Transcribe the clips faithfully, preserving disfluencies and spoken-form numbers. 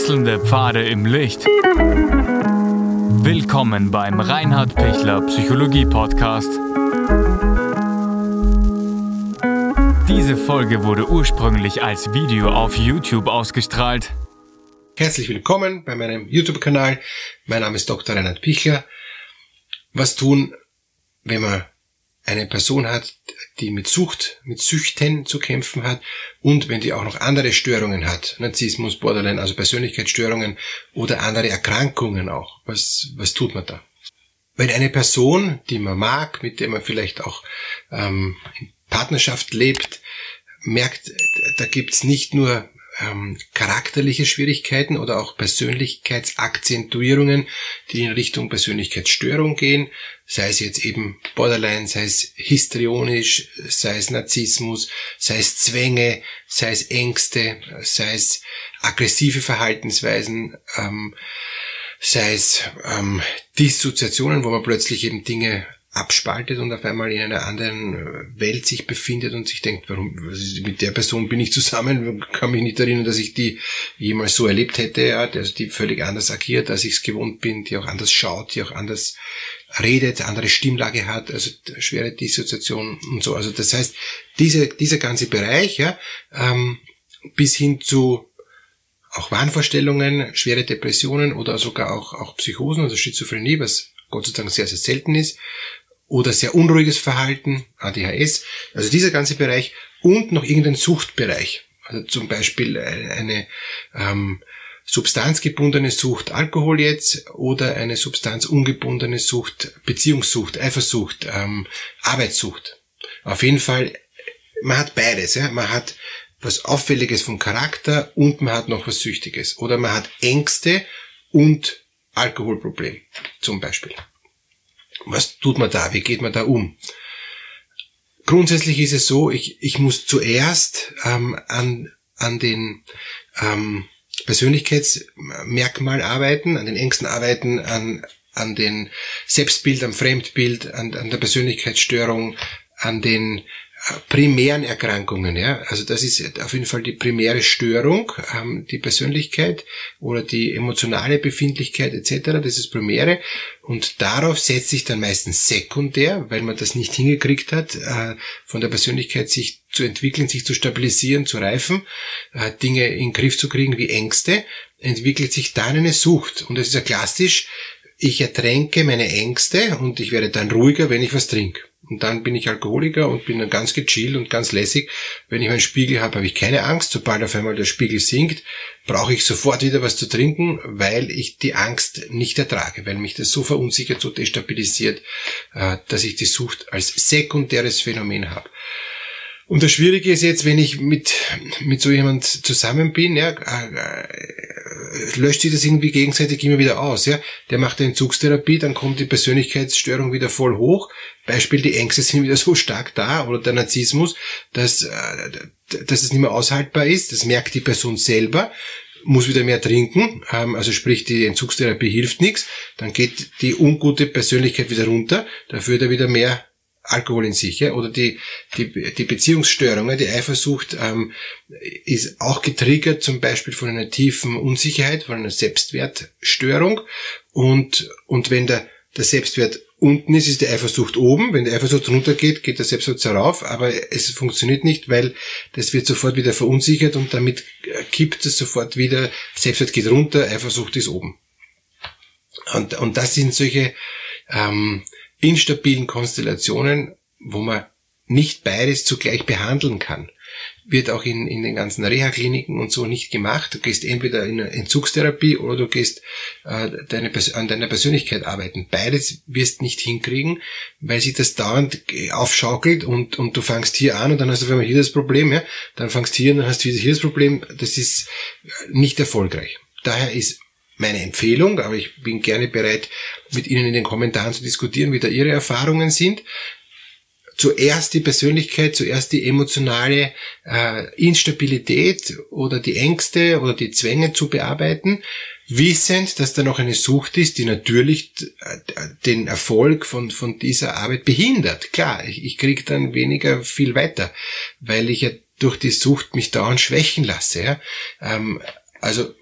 Wechselnde Pfade im Licht. Willkommen beim Reinhard Pichler Psychologie Podcast. Diese Folge wurde ursprünglich als Video auf YouTube ausgestrahlt. Herzlich willkommen bei meinem YouTube-Kanal. Mein Name ist Doktor Reinhard Pichler. Was tun, wenn man eine Person hat, die mit Sucht, mit Süchten zu kämpfen hat und wenn die auch noch andere Störungen hat, Narzissmus, Borderline, also Persönlichkeitsstörungen oder andere Erkrankungen auch. Was, was tut man da? Wenn eine Person, die man mag, mit der man vielleicht auch ähm, in Partnerschaft lebt, merkt, da gibt's nicht nur ähm, charakterliche Schwierigkeiten oder auch Persönlichkeitsakzentuierungen, die in Richtung Persönlichkeitsstörung gehen, sei es jetzt eben Borderline, sei es histrionisch, sei es Narzissmus, sei es Zwänge, sei es Ängste, sei es aggressive Verhaltensweisen, ähm, sei es ähm, Dissoziationen, wo man plötzlich eben Dinge abspaltet und auf einmal in einer anderen Welt sich befindet und sich denkt, warum, mit der Person bin ich zusammen, kann mich nicht erinnern, dass ich die jemals so erlebt hätte, ja, also die völlig anders agiert, als ich es gewohnt bin, die auch anders schaut, die auch anders redet, andere Stimmlage hat, also schwere Dissoziation und so. Also das heißt, diese, dieser ganze Bereich, ja, ähm, bis hin zu auch Wahnvorstellungen, schwere Depressionen oder sogar auch, auch Psychosen, also Schizophrenie, was Gott sei Dank sehr, sehr selten ist, oder sehr unruhiges Verhalten, A D H S, also dieser ganze Bereich und noch irgendein Suchtbereich, also zum Beispiel eine ähm, substanzgebundene Sucht, Alkohol jetzt, oder eine substanzungebundene Sucht, Beziehungssucht, Eifersucht, ähm, Arbeitssucht. Auf jeden Fall, man hat beides, ja, man hat was Auffälliges vom Charakter und man hat noch was Süchtiges, oder man hat Ängste und Alkoholproblem zum Beispiel. Was tut man da? Wie geht man da um? Grundsätzlich ist es so, ich, ich muss zuerst ähm, an, an den ähm, Persönlichkeitsmerkmal arbeiten, an den Ängsten arbeiten, an, an den Selbstbild, am Fremdbild, an, an der Persönlichkeitsstörung, an den primären Erkrankungen, ja, also das ist auf jeden Fall die primäre Störung, ähm, die Persönlichkeit oder die emotionale Befindlichkeit et cetera, das ist primäre und darauf setzt sich dann meistens sekundär, weil man das nicht hingekriegt hat, äh, von der Persönlichkeit sich zu entwickeln, sich zu stabilisieren, zu reifen, äh, Dinge in den Griff zu kriegen wie Ängste, entwickelt sich dann eine Sucht und das ist ja klassisch, ich ertränke meine Ängste und ich werde dann ruhiger, wenn ich was trinke. Und dann bin ich Alkoholiker und bin dann ganz gechillt und ganz lässig. Wenn ich meinen Spiegel habe, habe ich keine Angst. Sobald auf einmal der Spiegel sinkt, brauche ich sofort wieder was zu trinken, weil ich die Angst nicht ertrage, weil mich das so verunsichert, so destabilisiert, dass ich die Sucht als sekundäres Phänomen habe. Und das Schwierige ist jetzt, wenn ich mit mit so jemand zusammen bin, ja, äh, löscht sich das irgendwie gegenseitig immer wieder aus, ja. Der macht eine Entzugstherapie, dann kommt die Persönlichkeitsstörung wieder voll hoch. Beispiel, die Ängste sind wieder so stark da, oder der Narzissmus, dass, äh, dass es nicht mehr aushaltbar ist. Das merkt die Person selber, muss wieder mehr trinken, ähm, also sprich, die Entzugstherapie hilft nichts. Dann geht die ungute Persönlichkeit wieder runter, dafür hat er wieder mehr Alkohol in sich, ja, oder die die die Beziehungsstörungen, die Eifersucht ähm, ist auch getriggert zum Beispiel von einer tiefen Unsicherheit, von einer Selbstwertstörung und und wenn der der Selbstwert unten ist, ist die Eifersucht oben. Wenn die Eifersucht runtergeht, geht der Selbstwert rauf, aber es funktioniert nicht, weil das wird sofort wieder verunsichert und damit kippt es sofort wieder, Selbstwert geht runter, Eifersucht ist oben. Und und das sind solche ähm, instabilen Konstellationen, wo man nicht beides zugleich behandeln kann. Wird auch in, in den ganzen Reha-Kliniken und so nicht gemacht. Du gehst entweder in eine Entzugstherapie oder du gehst äh, deine, an deiner Persönlichkeit arbeiten. Beides wirst nicht hinkriegen, weil sich das dauernd aufschaukelt und, und du fangst hier an und dann hast du auf einmal hier das Problem, ja? Dann fangst hier und dann hast du wieder hier das Problem. Das ist nicht erfolgreich. Daher ist meine Empfehlung, aber ich bin gerne bereit, mit Ihnen in den Kommentaren zu diskutieren, wie da Ihre Erfahrungen sind. Zuerst die Persönlichkeit, zuerst die emotionale äh, Instabilität oder die Ängste oder die Zwänge zu bearbeiten, wissend, dass da noch eine Sucht ist, die natürlich äh, den Erfolg von von dieser Arbeit behindert. Klar, ich, ich kriege dann weniger viel weiter, weil ich ja durch die Sucht mich dauernd schwächen lasse. Ja? Ähm, also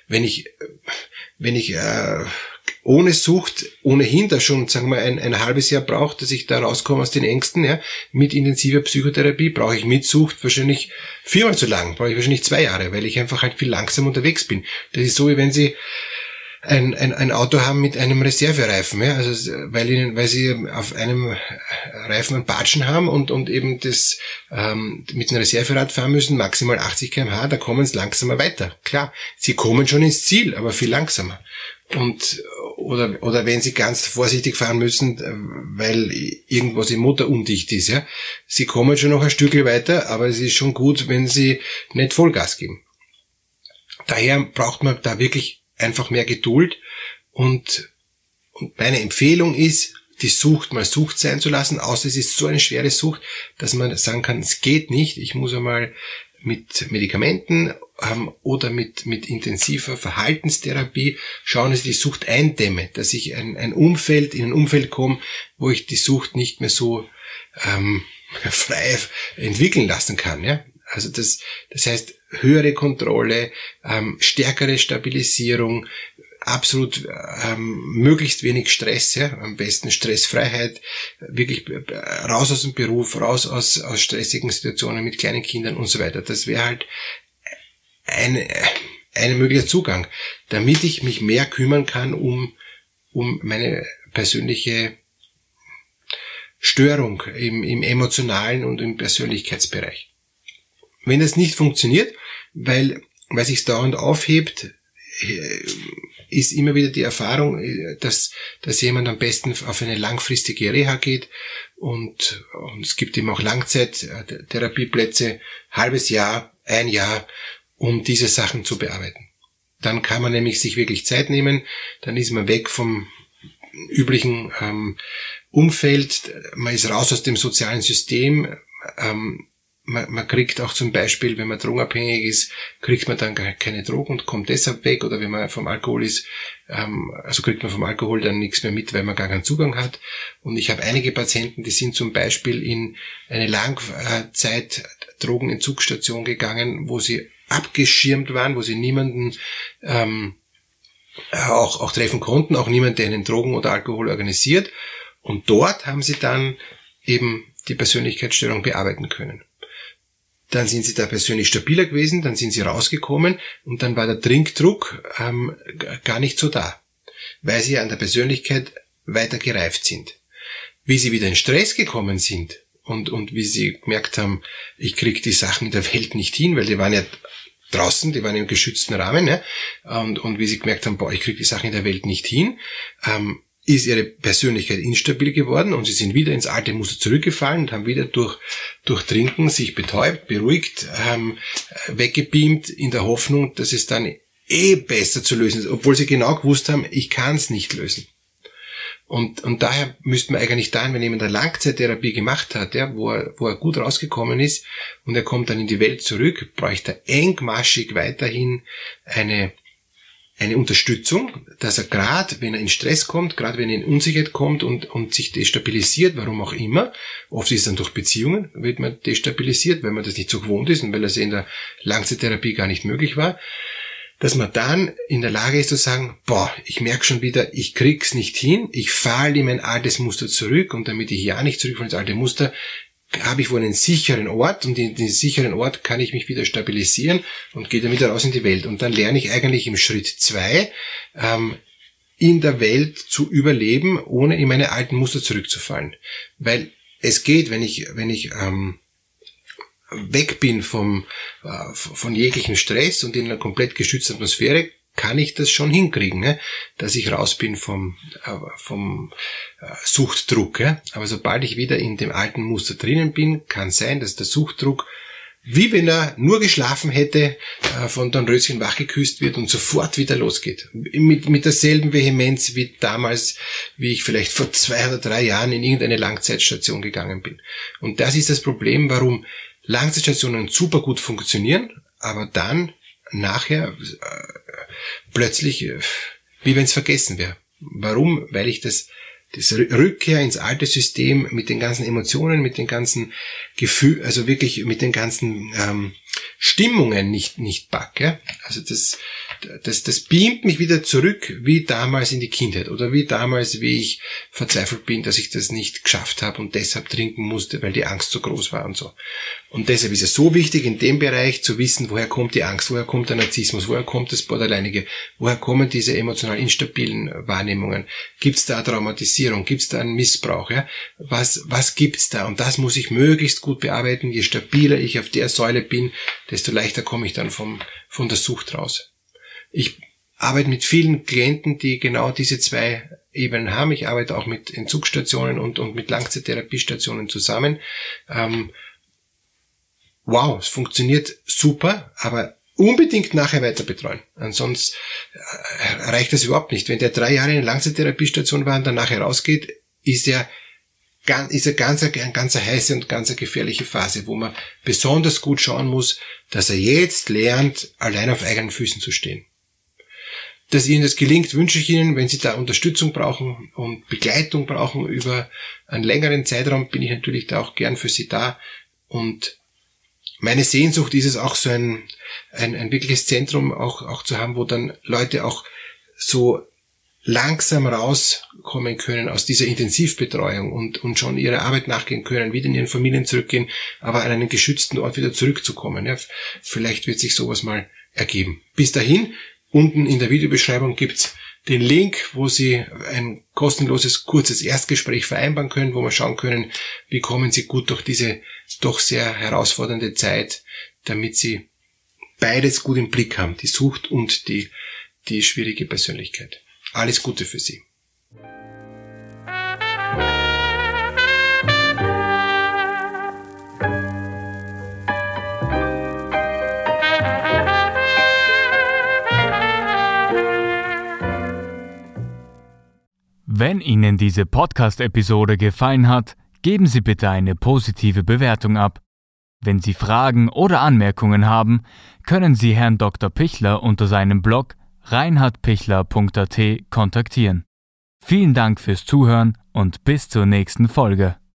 wenn ich, wenn ich äh, ohne Sucht ohnehin da schon, sagen wir, ein, ein halbes Jahr brauche, dass ich da rauskomme aus den Ängsten, ja, mit intensiver Psychotherapie, brauche ich mit Sucht wahrscheinlich viermal so lang, brauche ich wahrscheinlich zwei Jahre, weil ich einfach halt viel langsam unterwegs bin. Das ist so, wie wenn Sie ein, ein, ein Auto haben mit einem Reservereifen, ja, also weil ihnen, weil sie auf einem Reifen einen Batschen haben und und eben das ähm, mit einem Reserverad fahren müssen, maximal achtzig Kilometer pro Stunde, da kommen sie langsamer weiter. Klar, sie kommen schon ins Ziel, aber viel langsamer. Und oder oder wenn sie ganz vorsichtig fahren müssen, weil irgendwas im Motor undicht ist, ja, sie kommen schon noch ein Stückchen weiter, aber es ist schon gut, wenn sie nicht Vollgas geben. Daher braucht man da wirklich einfach mehr Geduld und, und meine Empfehlung ist, die Sucht mal Sucht sein zu lassen, außer es ist so eine schwere Sucht, dass man sagen kann, es geht nicht, ich muss einmal mit Medikamenten ähm, oder mit mit intensiver Verhaltenstherapie schauen, dass ich die Sucht eindämme, dass ich ein, ein Umfeld, in ein Umfeld komme, wo ich die Sucht nicht mehr so ähm, frei entwickeln lassen kann, ja. Also das, das heißt, höhere Kontrolle, ähm, stärkere Stabilisierung, absolut ähm, möglichst wenig Stress, ja, am besten Stressfreiheit, wirklich raus aus dem Beruf, raus aus, aus stressigen Situationen mit kleinen Kindern und so weiter. Das wäre halt ein, ein möglicher Zugang, damit ich mich mehr kümmern kann um, um meine persönliche Störung im, im emotionalen und im Persönlichkeitsbereich. Wenn das nicht funktioniert, weil, weil sich's dauernd aufhebt, ist immer wieder die Erfahrung, dass, dass jemand am besten auf eine langfristige Reha geht und, und es gibt eben auch Langzeittherapieplätze, halbes Jahr, ein Jahr, um diese Sachen zu bearbeiten. Dann kann man nämlich sich wirklich Zeit nehmen, dann ist man weg vom üblichen ähm, Umfeld, man ist raus aus dem sozialen System, ähm, Man, man kriegt auch zum Beispiel, wenn man drogenabhängig ist, kriegt man dann keine Drogen und kommt deshalb weg, oder wenn man vom Alkohol ist, ähm, also kriegt man vom Alkohol dann nichts mehr mit, weil man gar keinen Zugang hat. Und ich habe einige Patienten, die sind zum Beispiel in eine Langzeit-Drogenentzugsstation gegangen, wo sie abgeschirmt waren, wo sie niemanden ähm, auch, auch treffen konnten, auch niemanden, der ihnen Drogen oder Alkohol organisiert. Und dort haben sie dann eben die Persönlichkeitsstörung bearbeiten können. Dann sind sie da persönlich stabiler gewesen, dann sind sie rausgekommen und dann war der Trinkdruck ähm, gar nicht so da, weil sie an der Persönlichkeit weiter gereift sind. Wie sie wieder in Stress gekommen sind und und wie sie gemerkt haben, ich kriege die Sachen in der Welt nicht hin, weil die waren ja draußen, die waren im geschützten Rahmen, ja, und und wie sie gemerkt haben, boah, ich kriege die Sachen in der Welt nicht hin, ähm, ist ihre Persönlichkeit instabil geworden und sie sind wieder ins alte Muster zurückgefallen und haben wieder durch durch Trinken sich betäubt, beruhigt, ähm, weggebeamt in der Hoffnung, dass es dann eh besser zu lösen ist, obwohl sie genau gewusst haben, ich kann es nicht lösen. Und und daher müsste man eigentlich dann, wenn jemand eine Langzeittherapie gemacht hat, ja, wo er wo er gut rausgekommen ist und er kommt dann in die Welt zurück, bräuchte er engmaschig weiterhin eine eine Unterstützung, dass er gerade, wenn er in Stress kommt, gerade wenn er in Unsicherheit kommt und, und sich destabilisiert, warum auch immer, oft ist es dann durch Beziehungen, wird man destabilisiert, weil man das nicht so gewohnt ist und weil das in der Langzeittherapie gar nicht möglich war, dass man dann in der Lage ist zu sagen, boah, ich merke schon wieder, ich krieg's nicht hin, ich falle in mein altes Muster zurück und damit ich ja nicht zurückfalle ins alte Muster, habe ich wohl einen sicheren Ort und in diesem sicheren Ort kann ich mich wieder stabilisieren und gehe dann wieder raus in die Welt. Und dann lerne ich eigentlich im Schritt zwei, ähm, in der Welt zu überleben, ohne in meine alten Muster zurückzufallen. Weil es geht, wenn ich, wenn ich ähm, weg bin vom, äh, von jeglichem Stress und in einer komplett geschützten Atmosphäre, kann ich das schon hinkriegen, ne? Dass ich raus bin vom, äh, vom äh, Suchtdruck. Ja? Aber sobald ich wieder in dem alten Muster drinnen bin, kann sein, dass der Suchtdruck, wie wenn er nur geschlafen hätte, äh, von Dornröschen wachgeküsst wird und sofort wieder losgeht. Mit, mit derselben Vehemenz wie damals, wie ich vielleicht vor zwei oder drei Jahren in irgendeine Langzeitstation gegangen bin. Und das ist das Problem, warum Langzeitstationen super gut funktionieren, aber dann nachher äh, plötzlich, äh, wie wenn es vergessen wäre. Warum? Weil ich das, das Rückkehr ins alte System mit den ganzen Emotionen, mit den ganzen Gefühlen, also wirklich mit den ganzen ähm, Stimmungen nicht, nicht pack. Ja? Also das, das, das beamt mich wieder zurück, wie damals in die Kindheit oder wie damals, wie ich verzweifelt bin, dass ich das nicht geschafft habe und deshalb trinken musste, weil die Angst so groß war und so. Und deshalb ist es so wichtig, in dem Bereich zu wissen, woher kommt die Angst, woher kommt der Narzissmus, woher kommt das Borderlinige, woher kommen diese emotional instabilen Wahrnehmungen, gibt es da eine Traumatisierung, gibt es da einen Missbrauch, ja? was, was gibt's da? Und das muss ich möglichst gut bearbeiten. Je stabiler ich auf der Säule bin, desto leichter komme ich dann vom, von der Sucht raus. Ich arbeite mit vielen Klienten, die genau diese zwei Ebenen haben. Ich arbeite auch mit Entzugsstationen und, und mit Langzeittherapiestationen zusammen. Ähm, wow, es funktioniert super, aber unbedingt nachher weiter betreuen. Ansonsten reicht das überhaupt nicht. Wenn der drei Jahre in Langzeittherapiestation war und dann nachher rausgeht, ist er ist eine ganz, eine ganz heiße und ganz gefährliche Phase, wo man besonders gut schauen muss, dass er jetzt lernt, allein auf eigenen Füßen zu stehen. Dass Ihnen das gelingt, wünsche ich Ihnen. Wenn Sie da Unterstützung brauchen und Begleitung brauchen über einen längeren Zeitraum, bin ich natürlich da auch gern für Sie da. Und meine Sehnsucht ist es auch so ein, ein, ein wirkliches Zentrum auch, auch zu haben, wo dann Leute auch so langsam rauskommen können aus dieser Intensivbetreuung und, und schon ihrer Arbeit nachgehen können, wieder in ihren Familien zurückgehen, aber an einen geschützten Ort wieder zurückzukommen. Ja, vielleicht wird sich sowas mal ergeben. Bis dahin, unten in der Videobeschreibung gibt's den Link, wo Sie ein kostenloses, kurzes Erstgespräch vereinbaren können, wo wir schauen können, wie kommen Sie gut durch diese doch sehr herausfordernde Zeit, damit Sie beides gut im Blick haben, die Sucht und die, die schwierige Persönlichkeit. Alles Gute für Sie. Wenn Ihnen diese Podcast-Episode gefallen hat, geben Sie bitte eine positive Bewertung ab. Wenn Sie Fragen oder Anmerkungen haben, können Sie Herrn Doktor Pichler unter seinem Blog reinhard pichler punkt a t kontaktieren. Vielen Dank fürs Zuhören und bis zur nächsten Folge.